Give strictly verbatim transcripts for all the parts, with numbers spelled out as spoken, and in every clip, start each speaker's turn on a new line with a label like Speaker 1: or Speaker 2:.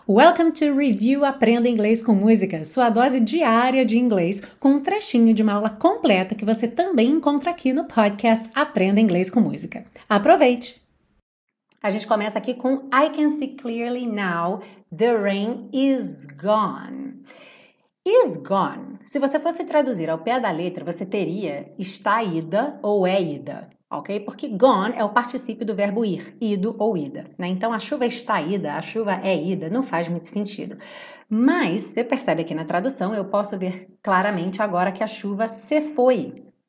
Speaker 1: Welcome to Review Aprenda Inglês com Música, sua dose diária de inglês com um trechinho de uma aula completa que você também encontra aqui no podcast Aprenda Inglês com Música. Aproveite! A gente começa aqui com I can see clearly now, the rain is gone. Is gone. Se você fosse traduzir ao pé da letra, você teria está ida ou é ida. Ok? Porque gone é o particípio do verbo ir, ido ou ida, né? Então, a chuva está ida, a chuva é ida, não faz muito sentido. Mas, você percebe aqui na tradução, eu posso ver claramente agora que a chuva se foi.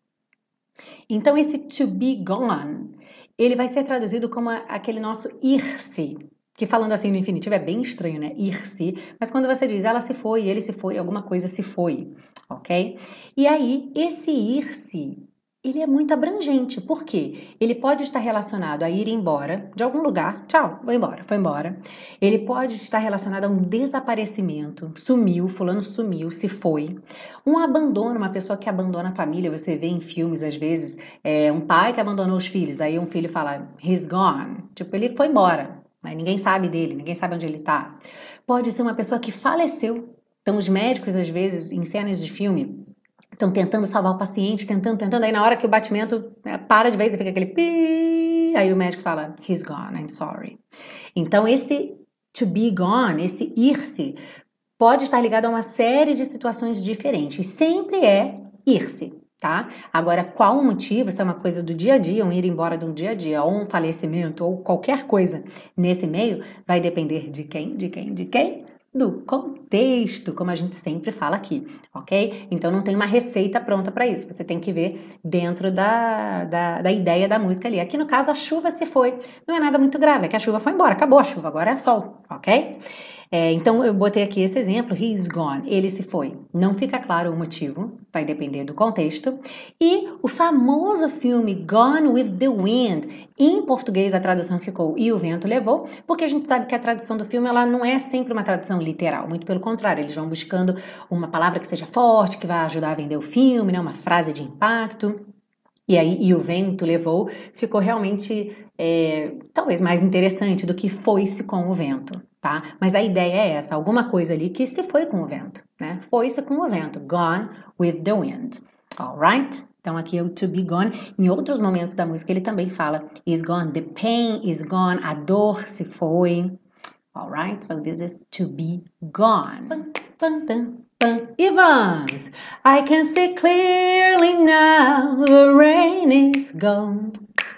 Speaker 1: Então, esse to be gone, ele vai ser traduzido como aquele nosso ir-se, que falando assim no infinitivo é bem estranho, né? Ir-se, mas quando você diz ela se foi, ele se foi, alguma coisa se foi, ok? E aí, esse ir-se, ele é muito abrangente, por quê? Ele pode estar relacionado a ir embora de algum lugar, tchau, vou embora, foi embora. Ele pode estar relacionado a um desaparecimento, sumiu, fulano sumiu, se foi. Um abandono, uma pessoa que abandona a família, você vê em filmes às vezes, é, um pai que abandonou os filhos, aí um filho fala, he's gone, tipo, ele foi embora, mas ninguém sabe dele, ninguém sabe onde ele está. Pode ser uma pessoa que faleceu, então os médicos às vezes, em cenas de filme, estão tentando salvar o paciente, tentando, tentando, aí na hora que o batimento né, para de vez e fica aquele pi, aí o médico fala, he's gone, I'm sorry. Então esse to be gone, esse ir-se, pode estar ligado a uma série de situações diferentes, e sempre é ir-se, tá? Agora, qual o motivo, se é uma coisa do dia a dia, um ir embora de um dia a dia, ou um falecimento, ou qualquer coisa nesse meio, vai depender de quem, de quem, de quem? Do contexto, como a gente sempre fala aqui, ok? Então não tem uma receita pronta para isso, você tem que ver dentro da, da, da ideia da música ali. Aqui no caso a chuva se foi, não é nada muito grave, é que a chuva foi embora, acabou a chuva, agora é sol, ok? É, então eu botei aqui esse exemplo, he's gone, ele se foi. Não fica claro o motivo, vai depender do contexto. E o famoso filme Gone with the Wind, em português a tradução ficou E o Vento Levou, porque a gente sabe que a tradução do filme ela não é sempre uma tradução literal, muito pelo contrário, eles vão buscando uma palavra que seja forte, que vai ajudar a vender o filme, né, uma frase de impacto. E aí, e o vento levou, ficou realmente, é, talvez mais interessante do que foi-se com o vento, tá? Mas a ideia é essa, alguma coisa ali que se foi com o vento, né? Foi-se com o vento, gone with the wind, alright? Então aqui é o to be gone. Em outros momentos da música ele também fala is gone, the pain is gone, a dor se foi, alright? So this is to be gone. Pum, pum, pum. E vamos! I can see clearly now the rain is gone.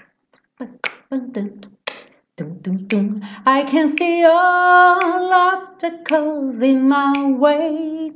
Speaker 1: I can see all obstacles in my way.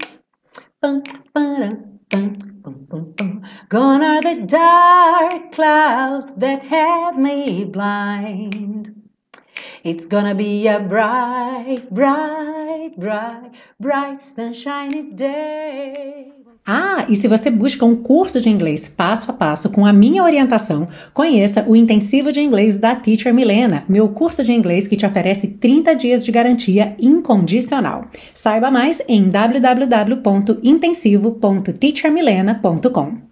Speaker 1: Gone are the dark clouds that had me blind. It's gonna be a bright, bright, bright, bright sunshiny day. Ah, e se você busca um curso de inglês passo a passo com a minha orientação, conheça o Intensivo de Inglês da Teacher Milena, meu curso de inglês que te oferece trinta dias de garantia incondicional. Saiba mais em w w w ponto intensivo ponto teacher milena ponto com.